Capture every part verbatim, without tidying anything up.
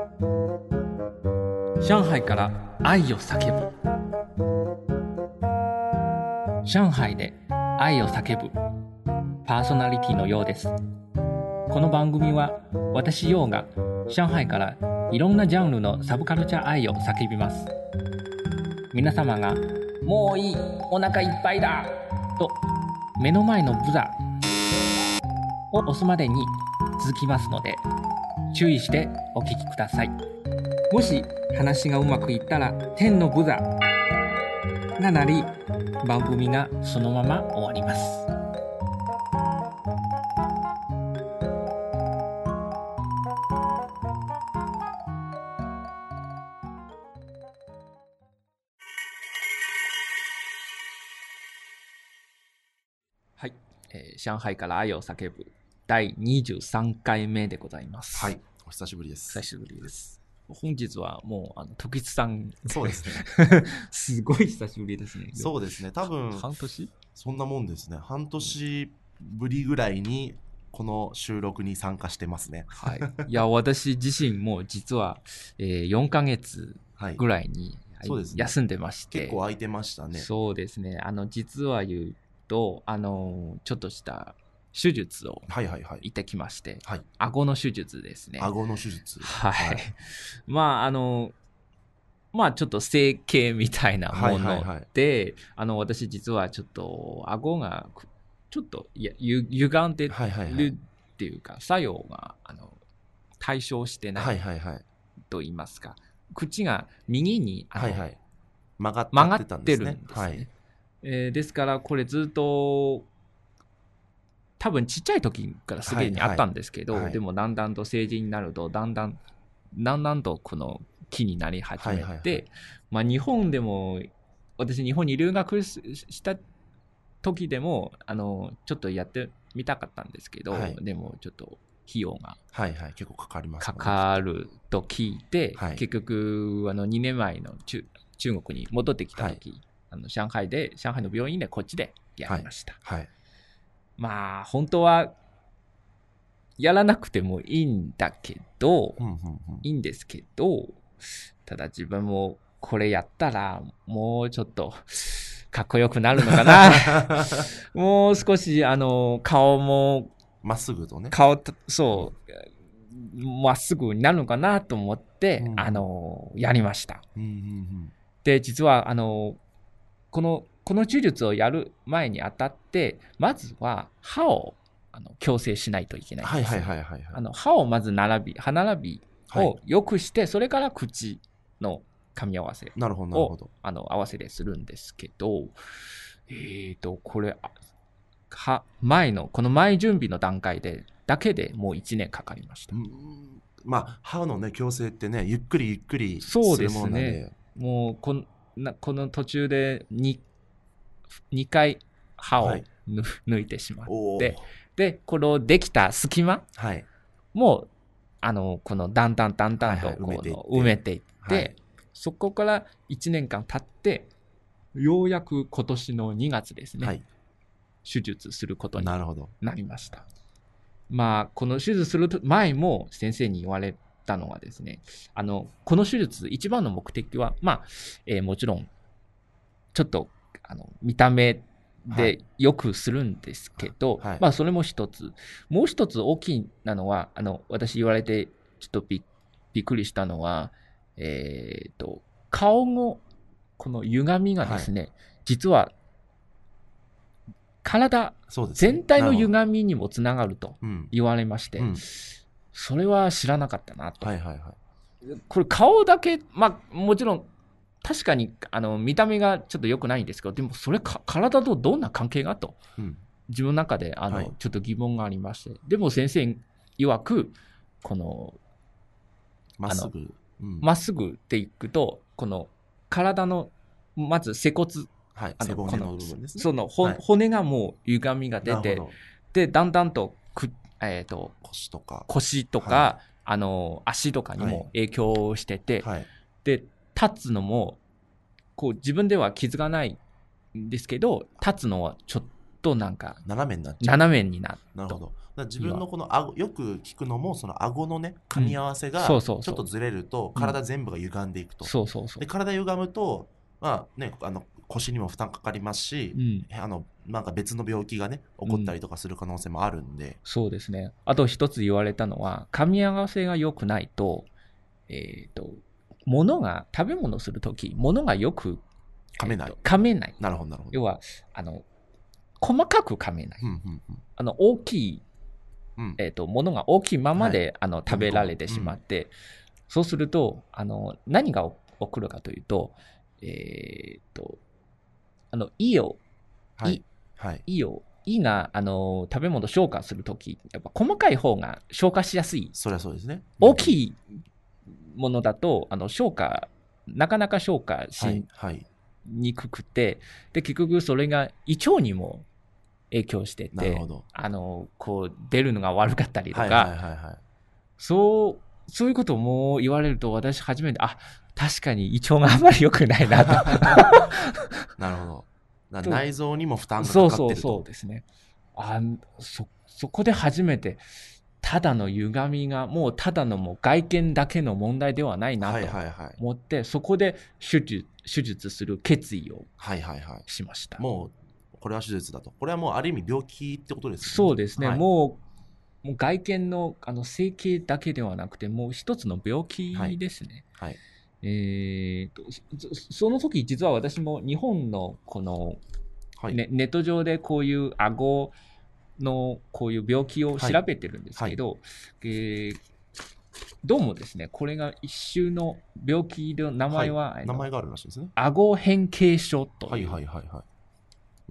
上海から愛を叫ぶ。上海で愛を叫ぶパーソナリティのようです。この番組は私ようが上海からいろんなジャンルのサブカルチャー愛を叫びます。皆様がもういい、お腹いっぱいだと目の前のブザを押すまでに続きますので、注意してお聞きください。もし話がうまくいったら天のブザが鳴り、番組がそのまま終わります。はい、えー、上海から愛を叫ぶだいにじゅうさんかいめでございます。 はい、お久しぶりです。 久しぶりです。本日はもうあの時津さん、 そうですねすごい久しぶりですね。 そうですね、多分半年そんなもんですね。半年ぶりぐらいにこの収録に参加してますね。 はい、いや私自身も実は、えー、よんかげつぐらいに、はい、そうですね、休んでまして、 結構空いてましたね。 そうですね、あの実は言うとあのちょっとした手術を行ってきまして、はいはいはい、顎の手術ですね。 顎の手術、 はい、はい、まああのまあちょっと整形みたいなもので、はいはいはい、あの私実はちょっと顎がちょっといやゆ歪んでるっていうか、はいはいはい、作用があの対称してないと言いますか、はいはいはい、口が右にあの、はいはい、 曲がってたんですね。 曲がってるんですね。はい、えー、ですからこれずっと多分ちっちゃい時からすでにあったんですけど、はいはい、でもだんだんと成人になるとだんだんだんだんとこの気になり始めて、はいはいはい、まあ日本でも私日本に留学した時でもあのちょっとやってみたかったんですけど、はい、でもちょっと費用が、 はいはい、結構かかりますね。 かかると聞いて、はい、結局あのにねんまえの 中, 中国に戻ってきた時、はい、あの上海で上海の病院でこっちでやりました。はいはい、まあ本当はやらなくてもいいんだけど、うんうんうん、いいんですけど、ただ自分もこれやったらもうちょっとかっこよくなるのかなもう少しあの顔もまっすぐとね、 顔そうまっすぐになるのかなと思って、うんうん、あのやりました。うんうんうん、で実はあのこのこの手術をやる前にあたってまずは歯をあの矯正しないといけないんです。あの歯をまず並び歯並びを良くして、はい、それから口の噛み合わせをあの合わせでするんですけど、えーとこれは前のこの前準備の段階でだけでもういちねんかかりました。うん、 まあ歯のね矯正ってねゆっくりゆっくりするものなんで、そうですね、 もうこのこの途中で 2, にかい歯を、はい、抜いてしまって、でこのできた隙間、はい、もうあのこのだんだんだんだんとこの埋めていって、はい、そこからいちねんかん経ってようやく今年のにがつですね、はい、手術することになりました。まあこの手術する前も先生に言われたのはですね、あのこの手術一番の目的はまあ、えー、もちろんちょっとあの見た目でよくするんですけど、はいはい、まあそれも一つ、もう一つ大きいなのはあの私言われてちょっと び, びっくりしたのは、えー、と顔のこの歪みがですね、はい、実は体全体の歪みにもつながると言われまして、うんうん、それは知らなかったなと、はいはいはい、これ顔だけ、まあもちろん確かにあの見た目がちょっと良くないんですけど、でもそれか体とどんな関係がと、うん、自分の中であの、はい、ちょっと疑問がありまして、でも先生曰くこのまっすぐま、うん、っすぐっていくとこの体のまず背骨、 はい、背骨の部分ですね、 その、はい、骨がもう歪みが出て、でだんだんとく、えー、と腰とか腰とか、はい、あの足とかにも影響してて、はい、で立つのもこう自分では気づかないんですけど、立つのはちょっとなんか斜めになっちゃう。 斜めになると。 なるほど。 ら自分のこの顎よく聞くのもその顎のね噛み合わせがちょっとずれると体全部が歪んでいくと、 そうそうそう。 で体歪むとまあねあの腰にも負担かかりますし、うん、あのなんか別の病気がね起こったりとかする可能性もあるんで、うん、 そうですね。あと一つ言われたのは噛み合わせが良くないと、えっと物が食べ物するとき物がよく噛めない、 えー、噛めない。 なるほどなるほど。 要はあの細かく噛めない、うんうんうん、あの大きい、うんえー、とものが大きいままで、はい、あの食べられてしまって、うん、そうするとあの何が起こるかというと、えー、とあの胃を、 はいはい、 胃を胃があの食べ物を消化するときやっぱ細かい方が消化しやすい。 そりゃそうですね。 大きいものだとあの消化なかなか消化しにくくて、はいはい、で結局それが胃腸にも影響してて、あのこう出るのが悪かったりとか、はいはいはいはい、そうそういうことも言われると私初めてあ確かに胃腸があんまり良くないなとなるほど。内臓にも負担がかかってると。 そうそうそうですね。あ そ, そこで初めてただの歪みがもうただのもう外見だけの問題ではないなと思って、はいはいはい、そこで手術、手術する決意をしました。 はいはいはい、もうこれは手術だと。これはもうある意味病気ってことですね。 そうですね、 はい、 もう、もう外見 の, あの整形だけではなくてもう一つの病気ですね。はいはい、えー、と そ, その時実は私も日本のこの、はいね、ネット上でこういう顎のこういう病気を調べてるんですけど、はいはいえー、どうもですねこれが一種の病気の名前は、はい、 名前があるらしいですね。 顎変形症という、 はいはいはいはい、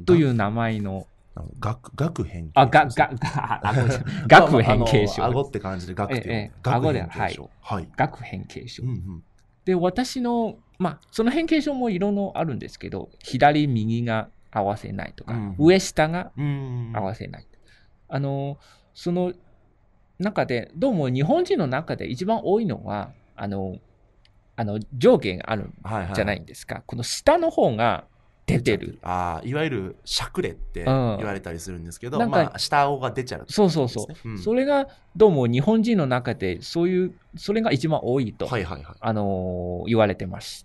という名前の顎顎変形症、 あががが顎変形症、 顎って感じで顎っていう、ええ、顎変形症、 はい、顎変形症、うんうん、で私のまあその変形症もいろいろあるんですけど左右が合わせないとか、うん、上下が合わせない、あのその中でどうも日本人の中で一番多いのはあのあの上下があるんじゃないんですか、はいはい、この下の方が出てる、 あいわゆるしゃくれって言われたりするんですけど、うん、まあ、下顎が出ちゃう、ね、 そうそうそう、うん、それがどうも日本人の中でそういうそれが一番多いと、はいはいはい、あの言われてまして、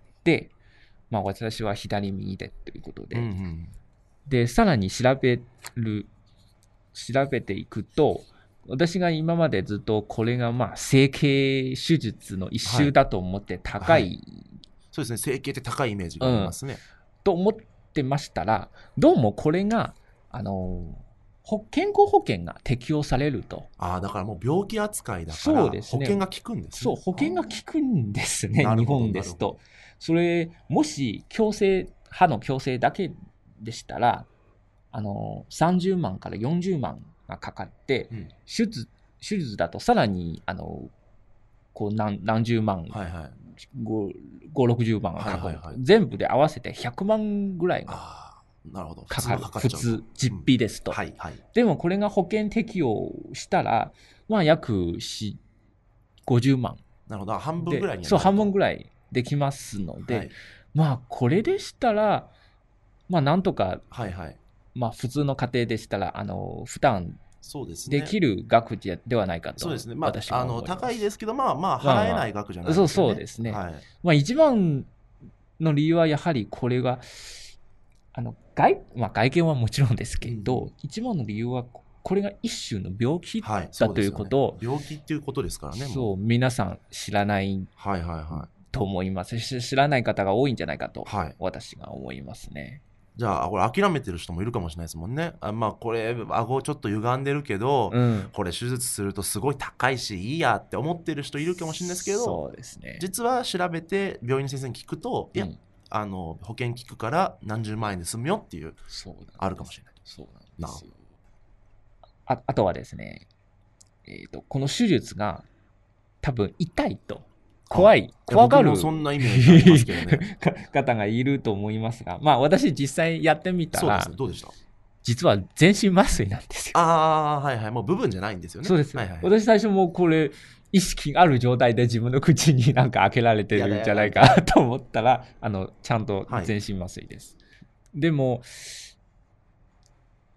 まあ、私は左右でということで、うんうん、でさらに調べる調べていくと私が今までずっとこれがまあ整形手術の一種だと思って高い、はいはい、 そうですね、整形って高いイメージがありますね、うん、 と思ってましたらどうもこれがあの健康保険が適用されると。 あだからもう病気扱いだから保険が効くんですね。 そう、保険が効くんですね、日本ですと。それもし矯正歯の矯正だけでしたらあのさんじゅうまんからよんじゅうまんがかかって、うん、手術手術だとさらにあのこう 何, 何十万、はいはい、ごじゅうろくじゅうまんがかかる、はいはいはい、全部で合わせてひゃくまんぐらいがかかる、普通実費ですと、うんはいはい、でもこれが保険適用したら、まあ、約ごじゅうまん、 なるほど、半分ぐらいにそう、半分ぐらいできますので、はい、まあこれでしたらまあなんとか、はいはいまあ、普通の家庭でしたらあの負担できる額ではないかと。 そうですね、まあ、私は思います。あの高いですけど、まあまあ払えない額じゃないですね。 まあまあ、そうそうですね、はいまあ、一番の理由はやはりこれがあの 外,、まあ、外見はもちろんですけど、うん、一番の理由はこれが一種の病気だ、はい、ということを、 ね、病気っていうことですからね。 そう、皆さん知らないと思います、はいはいはい、知らない方が多いんじゃないかと、はい、私が思いますね。 じゃあこれ諦めてる人もいるかもしれないですもんね。あまあこれ顎ちょっと歪んでるけど、うん、これ手術するとすごい高いしいいやって思ってる人いるかもしれないですけど、 そうですね、 実は調べて病院の先生に聞くと、うん、いやあの保険聞くから何十万円で済むよっていうあるかもしれない。 そうなんですよ。あ, あとはですね、えーと、この手術が多分痛いと怖い、怖がるそんなイメージありますけどね方がいると思いますが、まあ私実際やってみたら、 そうですね、どうでした？ 実は全身麻酔なんですよ。 ああ、はいはい、もう部分じゃないんですよね。 そうです、 はいはい、 私最初もうこれ意識がある状態で自分の口になんか開けられてるんじゃないかと思ったら、あのちゃんと全身麻酔です、はい、でも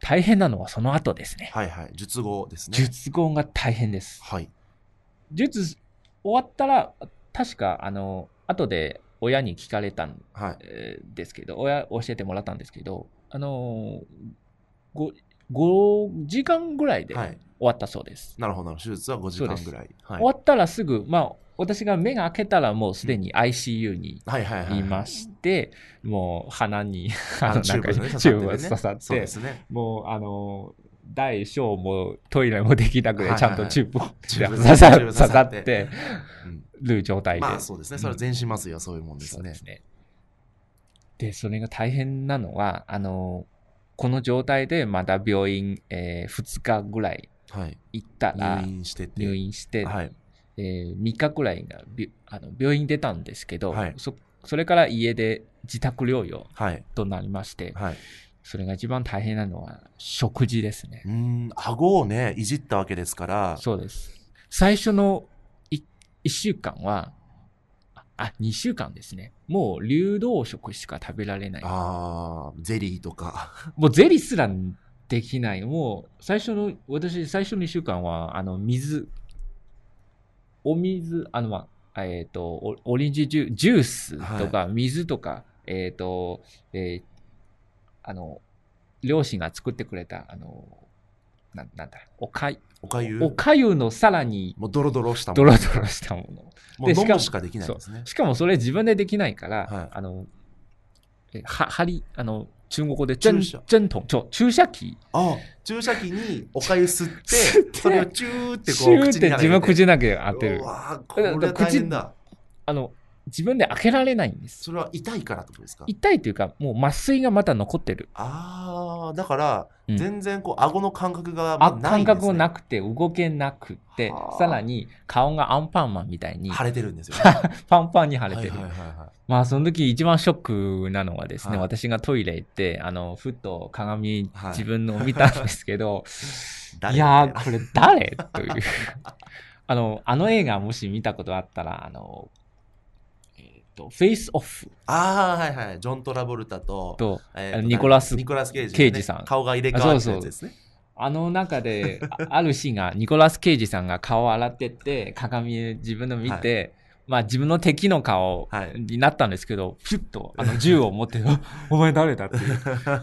大変なのはその後ですね。 はいはい。術後ですね。 術後が大変です。 はい。 術終わったら、確か、あの、後で親に聞かれたんですけど、はい、親教えてもらったんですけど、あの、ご, ごじかんぐらいで終わったそうです。 はい、なるほど。手術はごじかんぐらい。 はい、終わったらすぐ、まあ、私が目が開けたらもうすでに アイシーユー にいまして、もう鼻にあのなんかチューブが刺さって、もうあの大小もトイレもできなくてちゃんとチューブを刺さってる状態で。 まあそうですね。それは全身麻酔はそういうもんですね。 そうですね。で、それが大変なのは、あのこの状態でまだ病院、えー、ふつかぐらい行ったら、 はい、入院してて、 入院して、はい、えー、みっかくらいがあの病院出たんですけど、はい、そ, それから家で自宅療養となりまして、はいはい、それが一番大変なのは食事ですね。 うーん、顎をねいじったわけですから。 そうです。最初の い, いっしゅうかんはあにしゅうかんですね。もう流動食しか食べられない。 ああ、ゼリーとかもうゼリーすらできない。もう最初の私最初のいっしゅうかんはあの水お水、あの、まあ、えっ、ー、と、オレンジジュジュースとか水とか、はい、えっ、ー、と、えー、あの、両親が作ってくれた、あの、な, なんだ、おかゆ。 おかゆおかゆのさらに、 もうドロドロしたもの。ドロドロしたもの。 もう飲むしかできないですね。 しかもそれ自分でできないから、はい、あの、は、針、あの、中国語で注射針筒、注射器。 ああ、注射器におかゆ吸ってそれをチューってこう口にって自分口の中で当てる。 うわこれは大変だ。 あの自分で開けられないんです。 それは痛いからってことですか？ 痛いというかもう麻酔がまた残ってる。 ああ、だから全然こう、うん、顎の感覚がないんですね。感覚がなくて動けなくて、さらに顔がアンパンマンみたいに腫れてるんですよ、ね、 パンパンに腫れてる。 はいはいはいはい、 まあその時一番ショックなのはですね、はい、私がトイレ行ってあのふっと鏡、はい、自分のを見たんですけどいやーこれ誰というあのあの映画もし見たことあったらあのフェイスオフ。 ああ、はいはい。ジョン・トラボルタと、 とえー、とニコラス・ニコラスケイジ、ね、 ケイジさん。 顔が入れ替わったやつですね。 そうそうあの中で、あるシーンが、ニコラス・ケイジさんが顔を洗ってって、鏡で自分の見て、はい、まあ自分の敵の顔になったんですけど、ピュッとあの銃を持って、お前誰だっていう。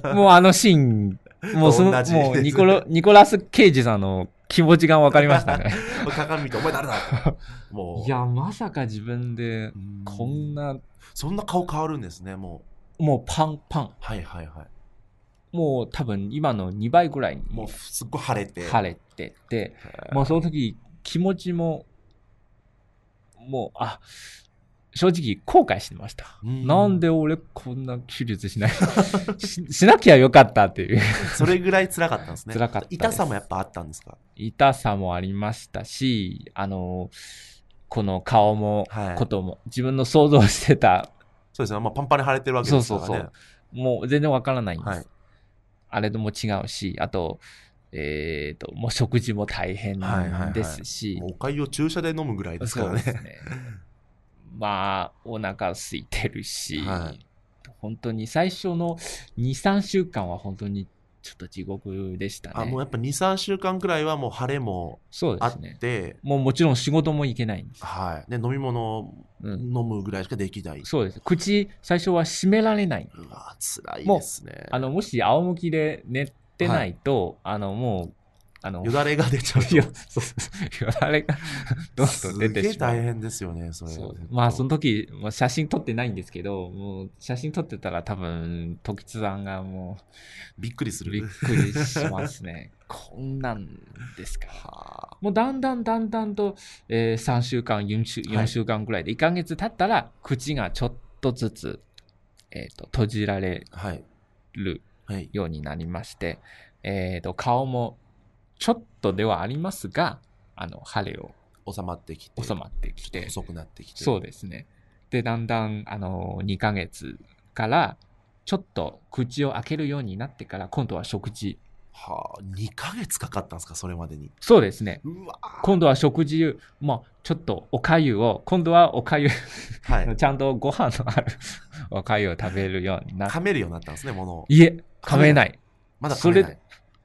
もうあのシーン、もうその、もうニコロ、ニコラス・ケイジさんの気持ちが分かりましたね。 鏡見て、お前誰だもういや、まさか自分で、こんな。 そんな顔変わるんですね、もう。もうパンパン。 はいはいはい。 もう多分今のにばいぐらいに。 もうすっごい腫れて。 腫れてて、もうその時気持ちも、もう、あ、正直後悔してました。んなんで俺こんな手術しないし, しなきゃよかったっていう。 それぐらい辛かったんですね。 辛かったです。 痛さもやっぱあったんですか？ 痛さもありましたし、あの、この顔も、はい、ことも、自分の想像してた。 そうですね。まあ、パンパンに腫れてるわけですからね。そうそうそう。 もう全然わからないんです。はい、あれとも違うし、あと、えっ、ー、と、もう食事も大変ですし。はいはいはい、 おかゆを注射で飲むぐらいですからね。 そうですね。まあ、お腹空いてるし、はい、本当に最初のに、さんしゅうかんは本当にちょっと地獄でしたね。 あ、もうやっぱに、さんしゅうかんくらいはもう腫れもあって、そうですね、 もうもちろん仕事も行けないんです。 はい。で、飲み物を飲むぐらいしかできない。 うん、そうです。口、最初は閉められない。 うわ、辛いですね。 もあの、もし仰向きで寝てないと、はい、あの、もう、あのよだれが出ちゃうと。 よだれがどんどん出てしまう。すげえ大変ですよね、それ。 そうまあその時もう写真撮ってないんですけど、もう写真撮ってたら多分時津さんがもうびっくりする。 びっくりしますね。こんなんですか。はあ、もうだんだんだんだんと、えー、さんしゅうかんよんしゅう、よんしゅうかんぐらいでいっかげつ経ったら口がちょっとずつ、えー、と閉じられるようになりまして、はいはい、えー、と顔もちょっとではありますが、あの腫れを収まってきて、 収まってきて、 細くなってきて、 そうですね。で、だんだんあのにかげつからちょっと口を開けるようになってから、今度は食事。 はあ、にかげつかかったんですか、それまでに。 そうですね。 うわ今度は食事、まあちょっとおかゆを、今度はおかゆ、はい、ちゃんとご飯のあるおかゆを食べるようになって。 噛めるようになったんですね、ものを。 いえ、噛めない。 まだ噛めない。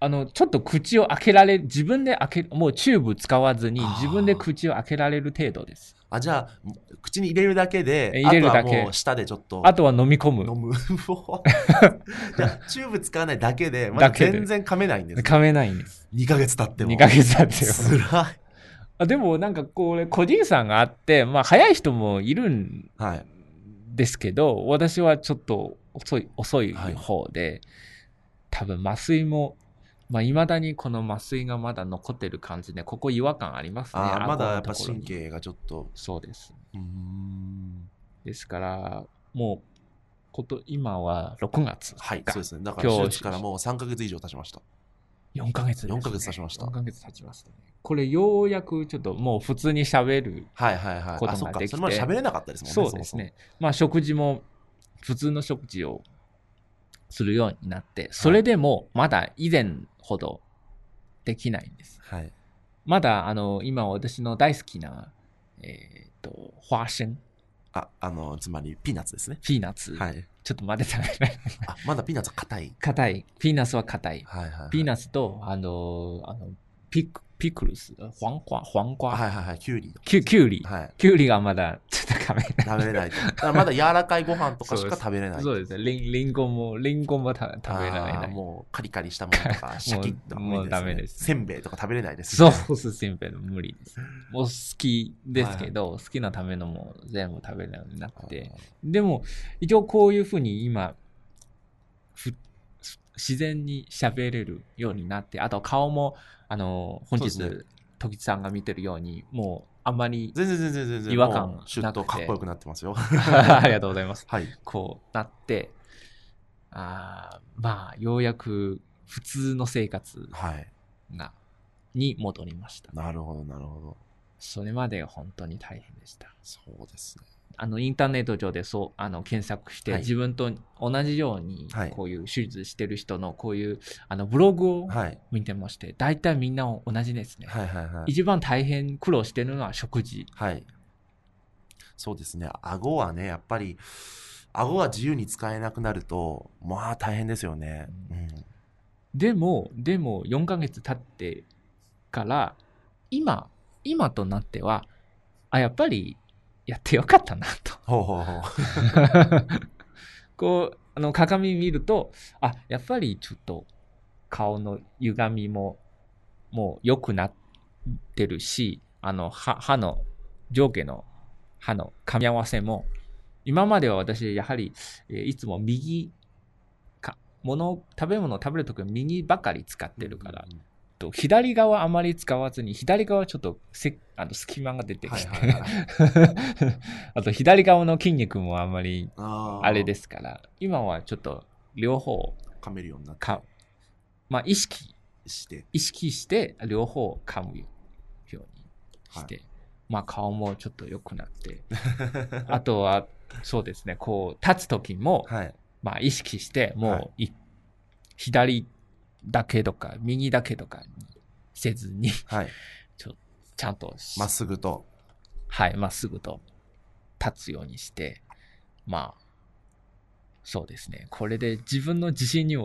あの、ちょっと口を開けられる、自分で開け、もうチューブ使わずに自分で口を開けられる程度です。 あ、じゃあ、口に入れるだけで、 入れるだけ。 あとはもう舌でちょっと。 あとは飲み込む。 飲む。じゃあ、チューブ使わないだけで、まだ全然噛めないんです、ね。 噛めないんです。 にかげつ経っても。 にかげつ経っても。 つらい。 あでもなんかこれ個人差があって、まあ早い人もいるんですけど、はい、私はちょっと遅い、遅い方で、はい、多分麻酔も、まあ未だにこの麻酔がまだ残ってる感じで、ここ違和感ありますね。 あまだやっぱ神経がちょっと。 そうです。 うーんですから、もう、こと今はろくがつ。 はい、そうですね。だから手術からもうさんかげつ以上経ちました。 よんかげつですね。 よんかげつ経ちました。 よんかげつ経ちましたね。これようやくちょっともう普通に喋ることができて。はいはいはい。あ、そっか。それまで喋れなかったですもんね。 そうですね。まあ食事も普通の食事をするようになって、それでもまだ以前ほどできないんです。 はい。 まだあの今私の大好きな、えっと、花生。 あ、あの、つまりピーナッツですね。 ピーナッツ。 はい。 ちょっとまだ食べない。 あ、まだピーナッツは硬い。 硬い。ピーナッツは硬い。 はいはい、はい。 ピーナッツと、あの、あの、ピク、ピクルス、黄瓜、黄瓜。 はいはいはい、キュウリ。 キュキュウリ。 はい。 キュウリがまだちょっと食べれない。 食べれない。だからまだ柔らかいご飯とかしか食べれない。 そうですね。リン、リンゴも、リンゴも食べられない。 もうカリカリしたものとか、シャキッとかもうダメです。 せんべいとか食べれないです。 そうそう、せんべいの無理です。もう好きですけど、はい、好きなためのも全部食べれるようになって。でも、一応こういうふうに今、ふ自然に喋れるようになって、あと顔も、あの、本日、時津さんが見てるように、もう、あんまり全然全然全然違和感なくて、 シュッとかっこよくなってますよ。 ありがとうございます。 はい、 こうなって、あまあ、ようやく普通の生活が、はい、に戻りました。 なるほど、なるほど。 それまで本当に大変でした。 そうですね。 あのインターネット上でそうあの検索して、はい、自分と同じようにこういう手術してる人のこういうあのブログを見てまして、はい、大体みんな同じですね、 はいはいはい、 一番大変苦労してるのは食事、 はい、そうですね。顎はねやっぱり顎が自由に使えなくなるとまあ大変ですよね、うん、 でもでもよんかげつ経ってから今今となってはあやっぱりやってよかったなと。 ほうほうほうこうあの鏡見るとあやっぱりちょっと顔の歪みももう良くなってるし、あの 歯, 歯の上下の歯の噛み合わせも今までは私やはり、えー、いつも右か物食べ物を食べるときは右ばかり使ってるから、うんうん、と左側あまり使わずに左側ちょっとせあの隙間が出てきて、はいはいはい、あと左側の筋肉もあまりあれですから今はちょっと両方噛めるようになってか、まあ、意識して意識して両方噛むようにして、はい、まあ顔もちょっと良くなってあとはそうですねこう立つ時も、はい、まあ意識してもう、はい、左だけとか右だけとかにせずに、はい、ちょちゃんとまっすぐとはいまっすぐと立つようにしてまあそうですねこれで自分の自信にも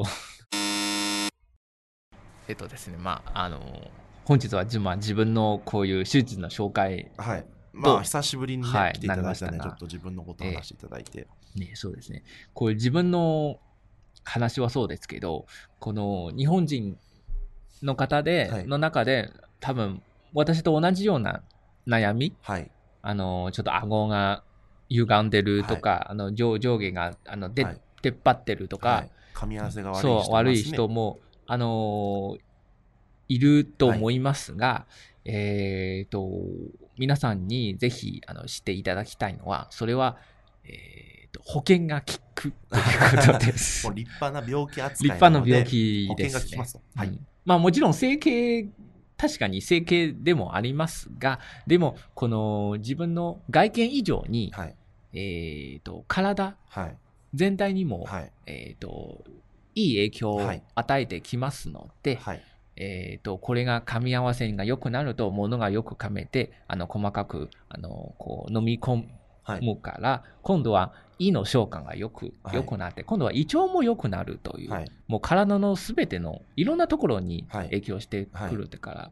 えっとですねまああの本日は、まあ、自分のこういう手術の紹介はいまあ久しぶりに、ねはい、来ていただいたのでちょっと自分のことを話していただいて、 えー、ねそうですねこういう自分の話はそうですけどこの日本人の方で、はい、の中で多分私と同じような悩み、はい、あのちょっと顎が歪んでるとか、はい、あの 上, 上下があので、はい、出っ張ってるとか、はい、 噛み合わせが悪い人も、ね、 そう悪い人もあのいると思いますが、はい、えー、と皆さんにぜひあの知っていただきたいのはそれは、えー、と保険が効くということです。 もう立派な病気扱いなので立派な病気です、ね、 保険が効きますと、はい、 うんまあもちろん整形確かに整形でもありますがでもこの自分の外見以上に、はいえー、と体全体にも、はいえー、といい影響を与えてきますので、はいえー、とこれが噛み合わせが良くなると物がよく噛めてあの細かくあのこう飲み込むむから、はい、今度は胃の消化がよく、良くなって、はい、今度は胃腸も良くなるという、はい、もう体のすべてのいろんなところに影響してくるってから、はい、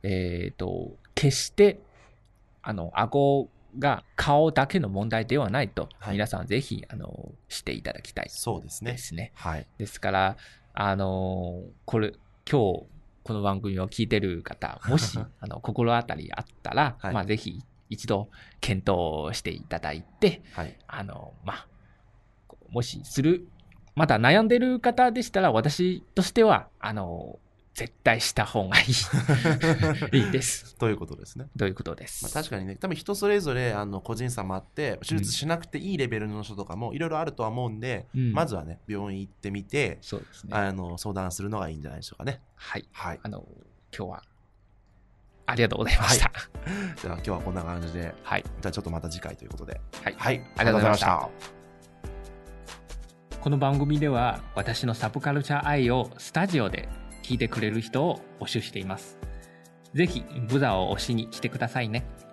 えっと、決して、あの、顎が顔だけの問題ではないと、はい、皆さんぜひ、あの、していただきたいですね。 そうですね。はい。 ですから、あの、これ、今日、この番組を聞いてる方、もし、あの、心当たりあったら、はい、まあ、ぜひ、一度検討していただいて、はい、あの、まあ、もしする、まだ悩んでる方でしたら、私としては、あの、絶対した方がいいいいです。 ということですね。 ということです。 まあ、確かにね、多分人それぞれあの個人差もあって、手術しなくていいレベルの人とかもいろいろあるとは思うんで、うん、まずはね、病院行ってみて、 そうですね、 あの相談するのがいいんじゃないでしょうかね。 はい。はい、あの、今日は、ありがとうございました。はい、 じゃあ今日はこんな感じで、はい、じゃあちょっとまた次回ということで。 はい。 はい、ありがとうございました。 この番組では、私のサブカルチャー愛をスタジオで聞いてくれる人を募集しています。ぜひブザを押しに来てくださいね。